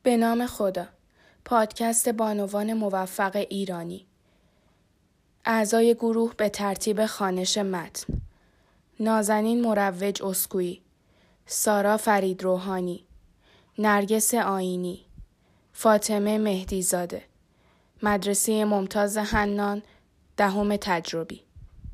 به نام خدا. پادکست بانوان موفق ایرانی. اعضای گروه به ترتیب خوانش متن: نازنین مروج اسکویی، سارا فرید روحانی، نرگس آیینی، فاطمه مهدیزاده، مدرسه ممتاز حنان، 10 تجربی.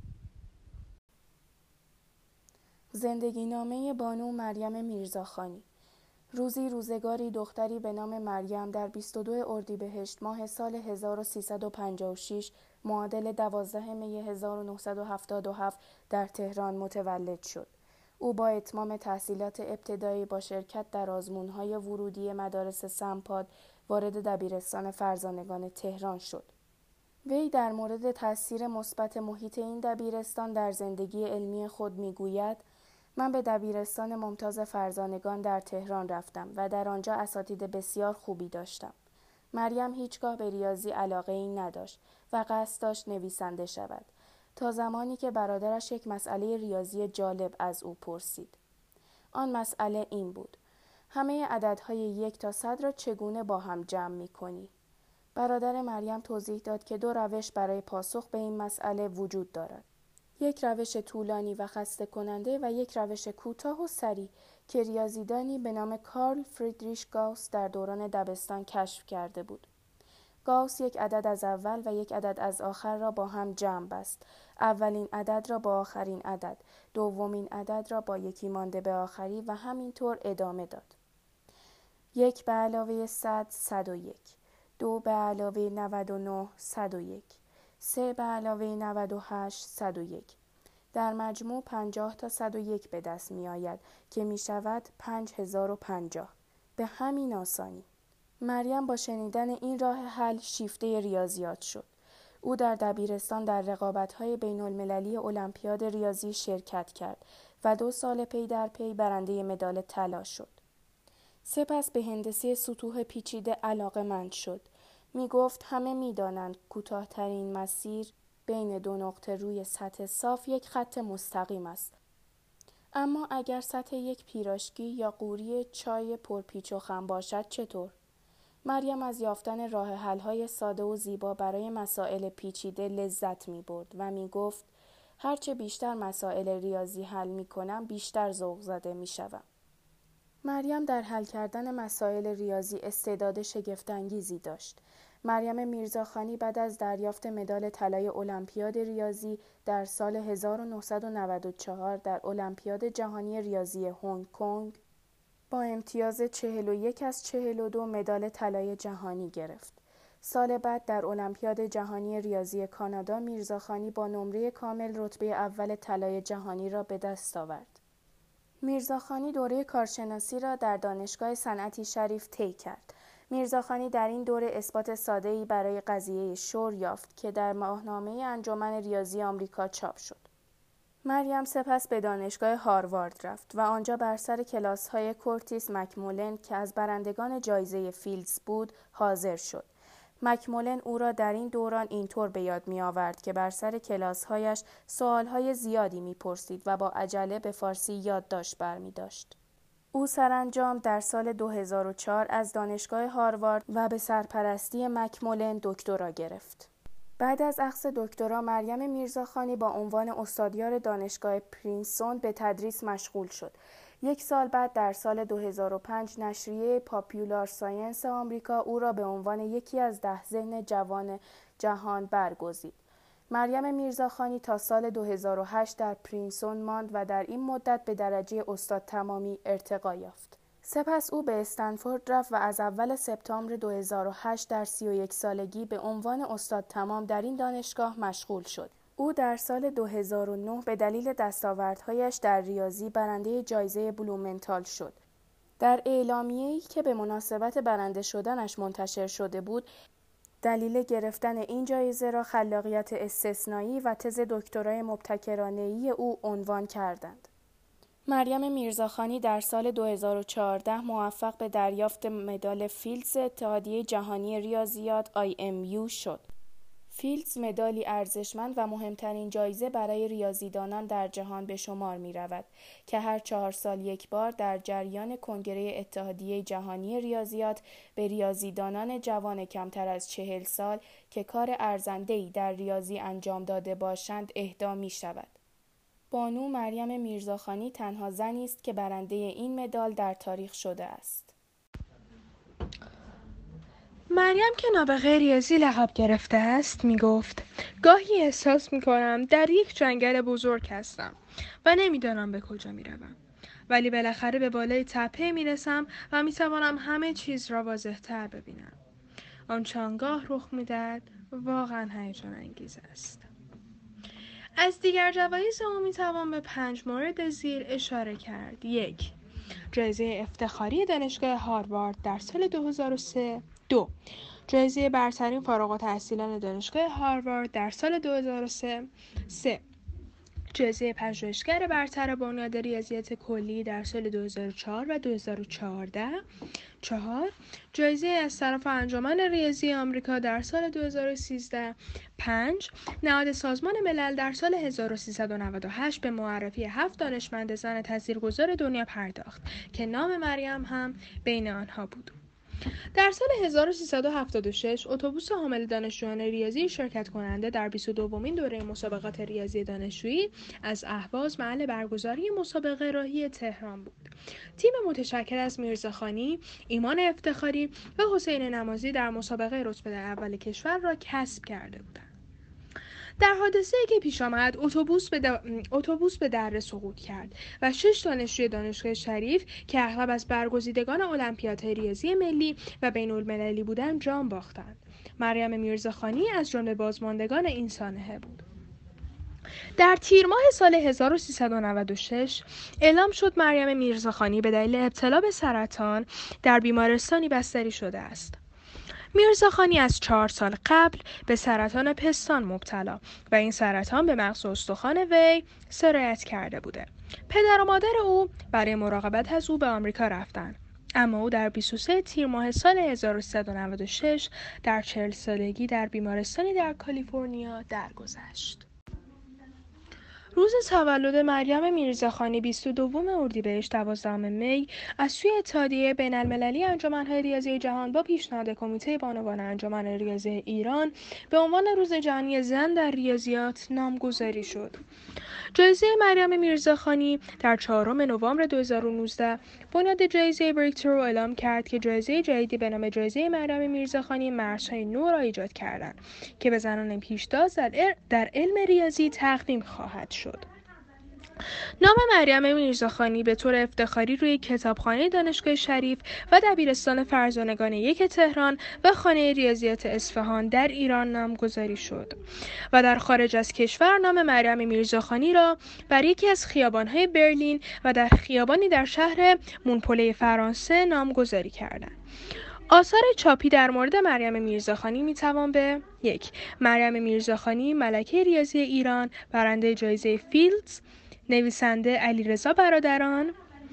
زندگی نامه بانو مریم میرزاخانی. روزی روزگاری دختری به نام مریم در 22 اردیبهشت ماه سال 1356 معادل 12 می 1977 در تهران متولد شد. او با اتمام تحصیلات ابتدایی با شرکت در آزمون‌های ورودی مدارس سمپاد وارد دبیرستان فرزانگان تهران شد. وی در مورد تاثیر مثبت محیط این دبیرستان در زندگی علمی خود می‌گوید: من به دبیرستان ممتاز فرزانگان در تهران رفتم و در آنجا اساتید بسیار خوبی داشتم. مریم هیچگاه به ریاضی علاقه‌ای نداشت و قصد داشت نویسنده شود، تا زمانی که برادرش یک مسئله ریاضی جالب از او پرسید. آن مسئله این بود: همه عددهای 1 تا 100 را چگونه با هم جمع می‌کنی؟ برادر مریم توضیح داد که 2 روش برای پاسخ به این مسئله وجود دارد. یک روش طولانی و خسته کننده و یک روش کوتاه و سریع که ریاضیدانی به نام کارل فریدریش گاوس در دوران دبستان کشف کرده بود. گاوس یک عدد از اول و یک عدد از آخر را با هم جمع بست. اولین عدد را با آخرین عدد، دومین عدد را با یکی مانده به آخری و همینطور ادامه داد. 1 به علاوه 100 101، 2 به علاوه 99 101، 3 به علاوه 98 101. در مجموع 50 تا 101 به دست می آید که می شود 5050. به همین آسانی. مریم با شنیدن این راه حل شیفته ریاضیات شد. او در دبیرستان در رقابت‌های بین‌المللی المپیاد ریاضی شرکت کرد و 2 سال پی در پی برنده مدال طلا شد. سپس به هندسه سطوح پیچیده علاقه‌مند شد. می گفت همه می دانند کوتاه‌ترین مسیر بین 2 نقطه روی سطح صاف یک خط مستقیم است. اما اگر سطح یک پیراشکی یا قوری چای پرپیچ و خم باشد چطور؟ مریم از یافتن راه حل‌های ساده و زیبا برای مسائل پیچیده لذت می برد و می گفت هرچه بیشتر مسائل ریاضی حل می کنم بیشتر ذوق زده می شوم. مریم در حل کردن مسائل ریاضی استعداد شگفت‌انگیزی داشت. مریم میرزاخانی بعد از دریافت مدال طلای المپیاد ریاضی در سال 1994 در المپیاد جهانی ریاضی هنگ کنگ با امتیاز 41 از 42 مدال طلای جهانی گرفت. سال بعد در المپیاد جهانی ریاضی کانادا میرزاخانی با نمره کامل رتبه اول طلای جهانی را به دست آورد. میرزاخانی دوره کارشناسی را در دانشگاه صنعتی شریف طی کرد. میرزاخانی در این دوره اثبات ساده‌ای برای قضیه شور یافت که در ماهنامه انجمن ریاضی آمریکا چاپ شد. مریم سپس به دانشگاه هاروارد رفت و آنجا بر سر کلاس‌های کورتیس مکمولن که از برندگان جایزه فیلدز بود حاضر شد. مکمولن او را در این دوران اینطور به یاد می آورد که بر سر کلاس‌هایش سوال‌های زیادی می‌پرسید و با عجله به فارسی یادداشت برمی داشت. او سرانجام در سال 2004 از دانشگاه هاروارد و به سرپرستی مکمولن دکترا گرفت. بعد از اخذ دکترا مریم میرزاخانی با عنوان استادیار دانشگاه پرینستون به تدریس مشغول شد. 1 سال بعد در سال 2005 نشریه پاپیولار ساینس آمریکا او را به عنوان یکی از 10 ذهن جوان جهان برگزید. مریم میرزاخانی تا سال 2008 در پرینستون ماند و در این مدت به درجه استاد تمامی ارتقا یافت. سپس او به استنفورد رفت و از اول سپتامبر 2008 در 31 سالگی به عنوان استاد تمام در این دانشگاه مشغول شد. او در سال 2009 به دلیل دستاوردهایش در ریاضی برنده جایزه بلومنتال شد. در اعلامیه‌ای که به مناسبت برنده شدنش منتشر شده بود، دلیل گرفتن این جایزه را خلاقیت استثنایی و تز دکترای مبتکرانه‌ای او عنوان کردند. مریم میرزاخانی در سال 2014 موفق به دریافت مدال فیلدز اتحادیه جهانی ریاضیات IMU شد. فیلدز مدالی ارزشمند و مهمترین جایزه برای ریاضیدانان در جهان به شمار می رود که هر 4 سال یک بار در جریان کنگره اتحادیه جهانی ریاضیات به ریاضیدانان جوان کمتر از 40 سال که کار ارزنده‌ای در ریاضی انجام داده باشند اهدا می شود. بانو مریم میرزاخانی تنها زنی است که برنده این مدال در تاریخ شده است. مریم که نابغه ریاضی لقب گرفته است می گفت گاهی احساس می کنم در یک جنگل بزرگ هستم و نمیدانم به کجا می روم. ولی بالاخره به بالای تپه می رسم و می توانم همه چیز را واضح تر ببینم. آنچه آنگاه رخ می دهد واقعا هیجان انگیز است. از دیگر جوایز او می توان به 5 مورد زیر اشاره کرد. 1. جایزه افتخاری دانشگاه هاروارد در سال 2003. 2. جایزه برترین فارغ التحصیلان دانشگاه هاروارد در سال 2003. 3. جایزه پژوهشگر برتر بنیاد ریاضیات کلی در سال 2004 و 2014. 4. جایزه از طرف انجمن ریاضی آمریکا در سال 2013. 5. نهاد سازمان ملل در سال 1398 به معرفی 7 دانشمند زن تاثیرگذار دنیا پرداخت که نام مریم هم بین آنها بود. در سال 1376 اتوبوس حامل دانشجویان ریاضی شرکت کننده در 22مین دوره مسابقات ریاضی دانشجویی از اهواز محل برگزاری مسابقه راهی تهران بود. تیم متشکل از میرزاخانی، ایمان افتخاری و حسین نمازی در مسابقه رتبه اول کشور را کسب کرده بودند. در حادثه‌ای که پیش آمد اتوبوس به دره سقوط کرد و 6 دانشجوی دانشگاه شریف که اغلب از برگزیدگان المپیادهای ریاضی ملی و بین‌المللی بودند جان باختند. مریم میرزاخانی از جمله بازماندگان این سانحه بود. در تیر ماه سال 1396 اعلام شد مریم میرزاخانی به دلیل ابتلا به سرطان در بیمارستانی بستری شده است. میرزاخانی از 4 سال قبل به سرطان پستان مبتلا و این سرطان به مغز و استخوان وی سرایت کرده بوده. پدر و مادر او برای مراقبت از او به آمریکا رفتند. اما او در 23 تیر ماه سال 1396 در 40 سالگی در بیمارستانی در کالیفرنیا درگذشت. روز تولد مریم میرزاخانی 22 اردیبهشت 12 می از سوی اتحادیه بین‌المللی انجمن‌های ریاضی جهان با پیشنهاد کمیته بانوان انجمن ریاضی ایران به عنوان روز جهانی زن در ریاضیات نامگذاری شد. جایزه مریم میرزاخانی در 4 نوامبر 2019 بنیاد جایزه بریکترو اعلام کرد که جایزه جدیدی به نام جایزه مریم میرزاخانی مرزهای نو را ایجاد کردند که به زنان پیشتاز در علم ریاضی تقدیم خواهد شد. نام مریم میرزاخانی به طور افتخاری روی کتابخانه دانشگاه شریف و دبیرستان فرزانگان 1 تهران و خانه ریاضیات اصفهان در ایران نامگذاری شد و در خارج از کشور نام مریم میرزاخانی را بر یکی از خیابان‌های برلین و در خیابانی در شهر مونپله فرانسه نامگذاری کردند. آثار چاپی در مورد مریم میرزاخانی میتوان به 1. مریم میرزاخانی ملکه ریاضی ایران برنده جایزه فیلدز، نویسنده علیرضا برادران.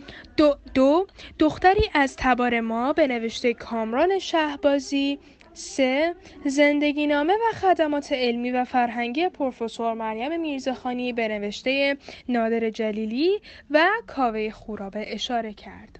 2. دختری از تبار ما به نوشته کامران شهبازی. 3. زندگی نامه و خدمات علمی و فرهنگی پروفسور مریم میرزاخانی به نوشته نادر جلیلی و کاوه خورابه اشاره کرد.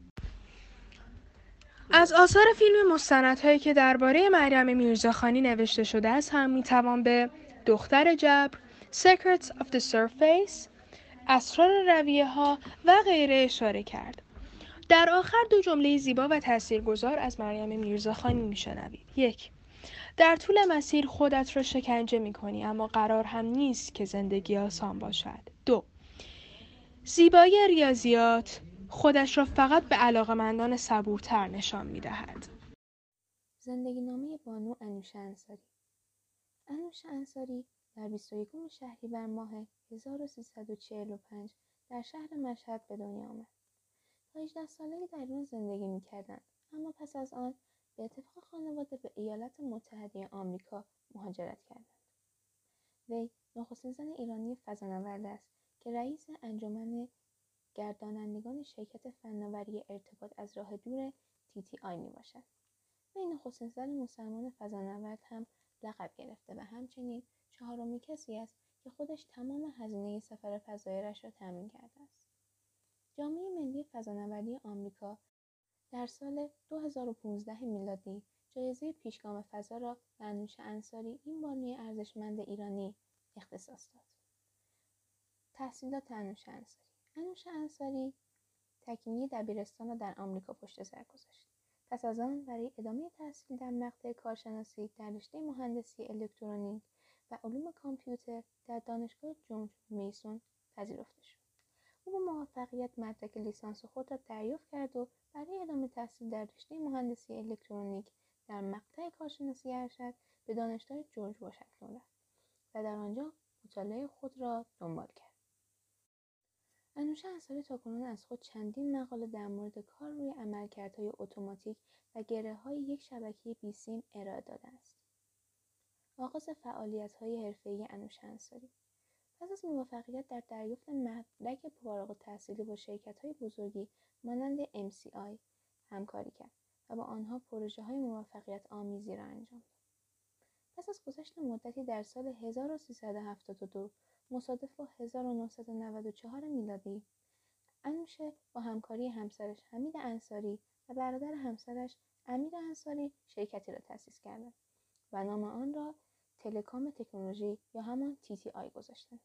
از آثار فیلم مستندهایی که درباره مریم میرزاخانی نوشته شده است هم میتوان به دختر جبر، Secrets of the Surface، اسرار رویه‌ها و غیره اشاره کرد. در آخر 2 جمله زیبا و تاثیرگذار از مریم میرزاخانی میشنوید. 1. در طول مسیر خودت را شکنجه میکنی اما قرار هم نیست که زندگی آسان باشد. 2. زیبایی ریاضیات خودش را فقط به علاقه‌مندان صبورتر نشان می‌دهد. زندگی نامه بانو انوشه انصاری. انوشه انصاری در 21 شهریور ماه 1345 در شهر مشهد به دنیا آمد. تا 18 سالگی در ایران زندگی می‌کردند، اما پس از آن به اتفاق خانواده به ایالات متحده آمریکا مهاجرت کردند. وی نخستین زن ایرانی فضانورد است که رئیس انجمن گردانندگان شرکت فناوری ارتباط از راه دور TTI می باشد. وی نخستین زن مسلمان فضانورد هم لقب گرفته و همچنین 4مین کسی است که خودش تمام هزینه سفر فضایی‌اش را تامین کرده است. جامعه ملی فضانوردی آمریکا در سال 2015 میلادی جایزه پیشگام فضا را به انوشه انصاری، این بانوی ارزشمند ایرانی، اختصاص داد. تحصیلات انوشه انصاری تکمیلی دبیرستان را در آمریکا پشت سر گذاشت. پس از آن برای ادامه تحصیل در مقطع کارشناسی در رشته مهندسی الکترونیک و علوم کامپیوتر در دانشگاه جورج میسون پذیرفته شد. او با موفقیت مدرک لیسانس خود را دریافت کرد و برای ادامه تحصیل در رشته مهندسی الکترونیک در مقطع کارشناسی ارشد به دانشگاه جورج واشنگتن رفت و در آنجا مطالعه خود را دنبال کرد. انوشه انصاری تاکنون از خود چندین مقاله در مورد کار روی عملکردهای اتوماتیک و گره‌های یک شبکه بیسیم ارائه داده است. آغاز فعالیت‌های حرفه‌ای انوشه انصاری پس از موفقیت در دریافت مدرک فارغ التحصیلی با شرکت‌های بزرگی مانند MCI همکاری کرد و با آنها پروژه‌های موفقیت آمیزی را انجام داد. پس از گذشت مدتی در سال 1372 مصادف با 1994 میلادی، انوشه با همکاری همسرش حمید انصاری و برادر همسرش امیر انصاری شرکتی را تأسیس کردند و نام آن را تلکام تکنولوژی یا همان TTI گذاشتند.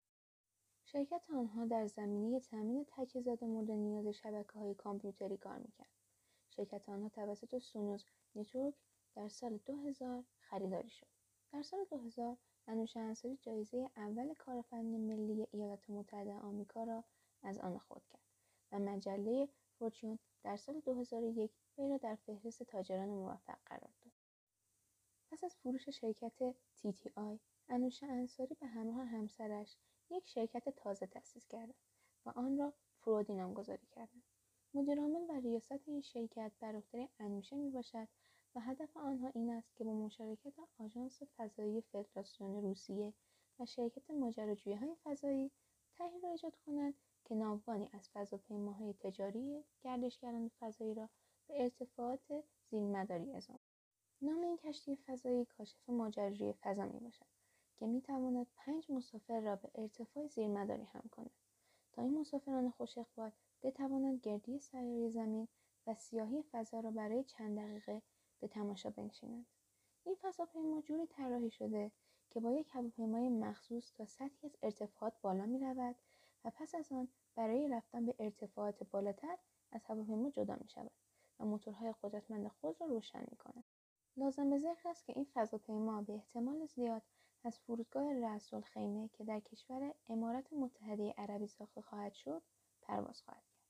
شرکت آنها در زمینه تامین تجهیزات مورد نیاز شبکه‌های کامپیوتری کار می‌کرد. شرکت آنها توسط سونوس نتورک در سال 2000 خریداری شد. در سال 2000 انوشه انصاری جایزه اول کارآفرین ملی ایالات متحده آمریکا را از آن خود کرد و مجله فورچون در سال 2001 وی را در فهرست تاجران موفق قرار داد. پس از فروش شرکت TTI، انوشه انصاری به همراه همسرش یک شرکت تازه تأسیس کردند و آن را فرودی نامگذاری کردند. مدیرعامل و ریاست این شرکت بر عهده انوشه میباشد و هدف آنها این است که با مشارکت آژانس فضایی فدراسیون روسیه و شرکت ماجراجویی‌های فضایی طرحی را ایجاد کنند که ناوگانی از فضاپیماهای تجاری گردشگران فضایی را به ارتفاعات زیرمداری اعزام. نام این کشتی فضایی کاشف ماجراجویی فضا میباشد که میتواند 5 مسافر را به ارتفاع زیرمداری حمل کند تا این مسافران خوش اقبال بتوانند گردی سیاره زمین و سیاهی فضا را برای چند دقیقه به تماشا بنشینند. این فضاپیما جوری طراحی شده که با یک هواپیمای مخصوص تا سطحی از ارتفاعات بالا می رود و پس از آن برای رفتن به ارتفاعات بالاتر از هواپیما جدا می شود و موتورهای قدرتمند خود را روشن می کند. لازم به ذکر است که این فضاپیما به احتمال زیاد از فرودگاه رأس الخیمه که در کشور امارات متحده عربی ساخته خواهد شد پرواز خواهد کرد.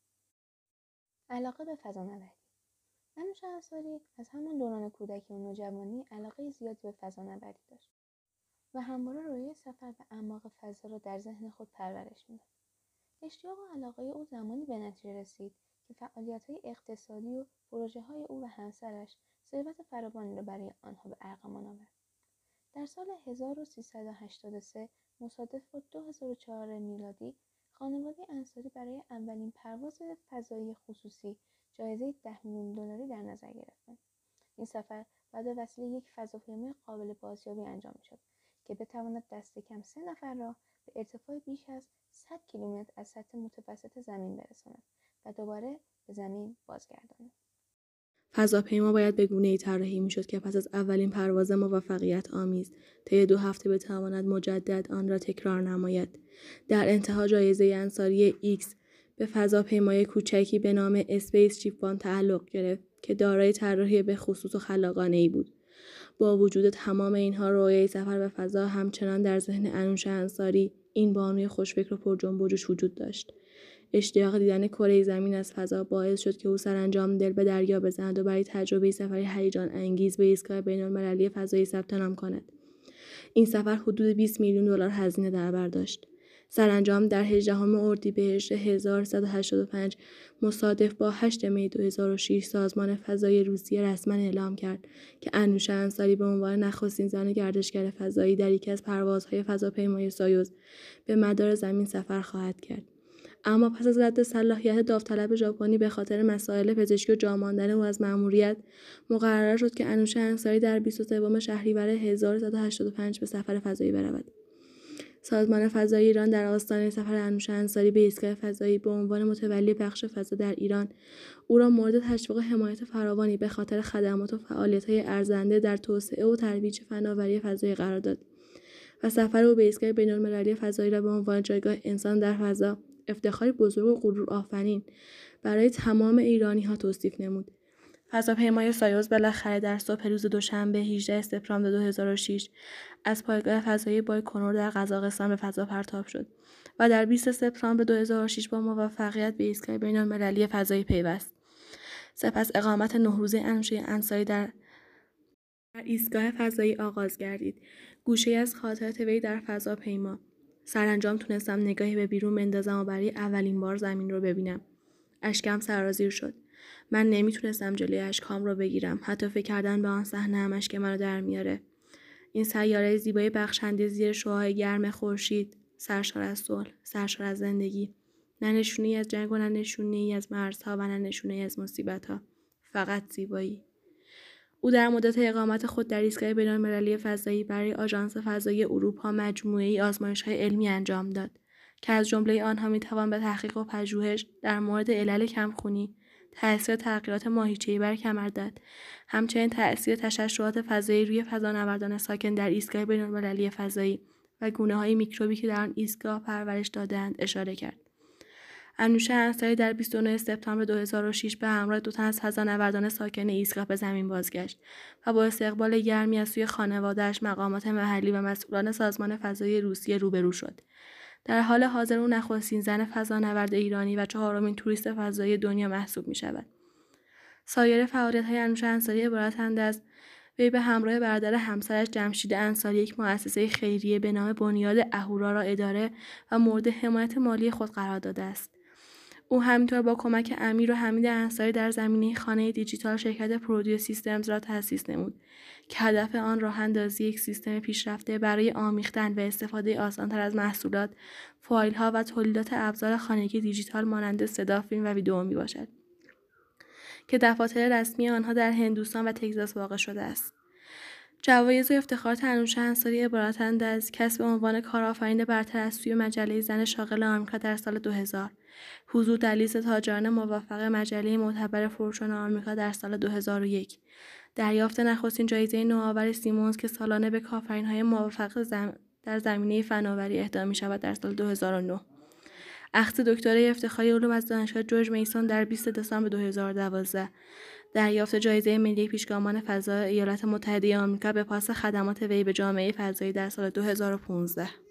علاقه به فضانوردی. انوشه انصاری از همان دوران کودکی و نوجوانی علاقه زیادی به فضانوردی داشت و همواره رویای سفر به اعماق فضا را در ذهن خود پرورش می‌داد. اشتیاق و علاقه او زمانی به نتیجه رسید که فعالیت‌های اقتصادی و پروژه‌های او و همسرش ثروت فراوانی را برای آنها به ارمغان آورد. در سال 1383 مصادف با 2004 میلادی خانواده انصاری برای اولین پرواز فضایی خصوصی جایزه $10 میلیون در نظر گرفتند. این سفر بعد به وسیله یک فضاپیمای قابل بازیابی انجام می‌شد که بتواند دست کم 3 نفر را به ارتفاع بیش از 100 کیلومتر از سطح متوسط زمین برساند و دوباره به زمین بازگرداند. فضاپیما باید به گونه‌ای طراحی می‌شد که پس از اولین پرواز موفقیت آمیز طی 2 هفته بتواند مجدد آن را تکرار نماید. در انتها جایزه انصاری ایکس به فضاپیمای کوچکی به نام اسپیس شیپ وان تعلق گرفت که دارای طراحی به خصوص و خلاقانه‌ای بود. با وجود تمام اینها رویای سفر به فضا همچنان در ذهن انوشه انصاری، این بانوی خوشفکر و پرجنب و جوش وجود داشت. اشتیاق دیدن کره زمین از فضا باعث شد که او سرانجام دل به دریا بزند و برای تجربه سفری هیجان انگیز به ایستگاه بین‌المللی فضایی ثبت نام کند. این سفر حدود $20 میلیون هزینه در بر داشت. سرانجام در 18 اردیبهشت 1185 مصادف با 8 می 2006 سازمان فضایی روسیه رسما اعلام کرد که انوشه انصاری به عنوان نخستین زن گردشگر فضایی در یکی از پروازهای فضاپیمای سایوز به مدار زمین سفر خواهد کرد. اما پس از رد صلاحیت داوطلب ژاپنی به خاطر مسائل پزشکی و جا ماندن او از مأموریت، مقرر شد که انوشه انصاری در 23 شهریور 1385 به سفر فضایی برود. سازمان فضایی ایران در آستانه سفر انوشه انصاری به ایستگاه فضایی به عنوان متولی بخش فضا در ایران، او را مورد تشویق و حمایت فراوانی به خاطر خدمات و فعالیت‌های ارزنده در توسعه و ترویج فناوری فضایی قرار داد و سفر او به ایستگاه بین‌المللی فضایی را به عنوان جایگاه انسان در فضا افتخاری بزرگ و غرورآفرین برای تمام ایرانی‌ها توصیف نمود. فضاپیمای سایوز بالاخره در صبح روز دوشنبه 18 سپتامبر 2006 از پایگاه فضایی بایکنور در قزاقستان به فضا پرتاب شد و در 20 سپتامبر 2006 با موفقیت به ایستگاه بین‌المللی فضایی پیوست. سپس اقامت 9 روزه انوشه انصاری در ایستگاه فضایی آغاز گردید. گوشه از خاطرات وی در فضاپیما. سرانجام تونستم نگاهی به بیرون بندازم و برای اولین بار زمین رو ببینم. اشکم سرازیر شد. من نمیتونستم جلوی اشکام رو بگیرم. حتی فکر کردن به آن صحنه هم اشک منو در میاره. این سیاره زیبای بخشنده زیر شعاع گرم خورشید، سرشار از صلح، سرشار از زندگی. نه نشونه‌ای از جنگ و نه نشونه‌ای از مرزها و نه نشونه‌ای از مصیبت‌ها. فقط زیبایی. او در مدت اقامت خود در ایستگاه بین‌المللی فضایی برای آژانس فضایی اروپا مجموعه‌ای آزمایش‌های علمی انجام داد که از جمله آنها می‌توان به تحقیق و پژوهش در مورد علل کمخونی، تأثیر تغییرات ماهیچه‌ای بر کمردرد، همچنین تأثیر تشعشعات فضایی روی فضانوردان ساکن در ایستگاه بین‌المللی فضایی و گونه‌های میکروبی که در آن ایستگاه پرورش داده‌اند اشاره کرد. انوشه انصاری در 29 سپتامبر 2006 به همراه 2 تن از فضانوردان ساکن ایستگاه به زمین بازگشت و با استقبال گرمی از سوی خانواده‌اش، مقامات محلی و مسئولان سازمان فضایی روسیه روبرو شد. در حال حاضر او نخستین زن فضانورد ایرانی و 4مین توریست فضایی دنیا محسوب می‌شود. سایر فعالیت‌های انوشه انصاری عبارتند از وی به همراه برادر همسرش جمشید انصاری یک مؤسسه خیریه به نام بنیاد اهورا را اداره و مورد حمایت مالی خود قرار داده است. او همینطور با کمک امیر و حمید انصاری در زمینه خانه دیجیتال شرکت پرودیو سیستمز را تأسیس نمود که هدف آن راه‌اندازی یک سیستم پیشرفته برای آمیختن و استفاده آسان‌تر از محصولات، فایل‌ها و تولیدات ابزار خانگی دیجیتال مانند صدا، فیلم و ویدئو میباشد که دفاتر رسمی آنها در هندوستان و تگزاس واقع شده است. جوایز و افتخارات انوشه انصاری عبارتند از کسب عنوان کارآفرین برتر از سوی مجله زن شاغل آمریکا در سال 2000، حضور در لیست تاجران موفق مجله معتبر فروشان آمریکا در سال 2001، دریافت نخستین جایزه نوآور سیمونز که سالانه به کارآفرین‌های موفق در زمینه فناوری اهدا می‌شود در سال 2009، اخذ دکترای افتخاری علوم از دانشگاه جورج میسون در 20 دسامبر 2012، دریافت جایزه ملی پیشگامان فضا ایالات متحده آمریکا به پاس خدمات وی به جامعه فضایی در سال 2015.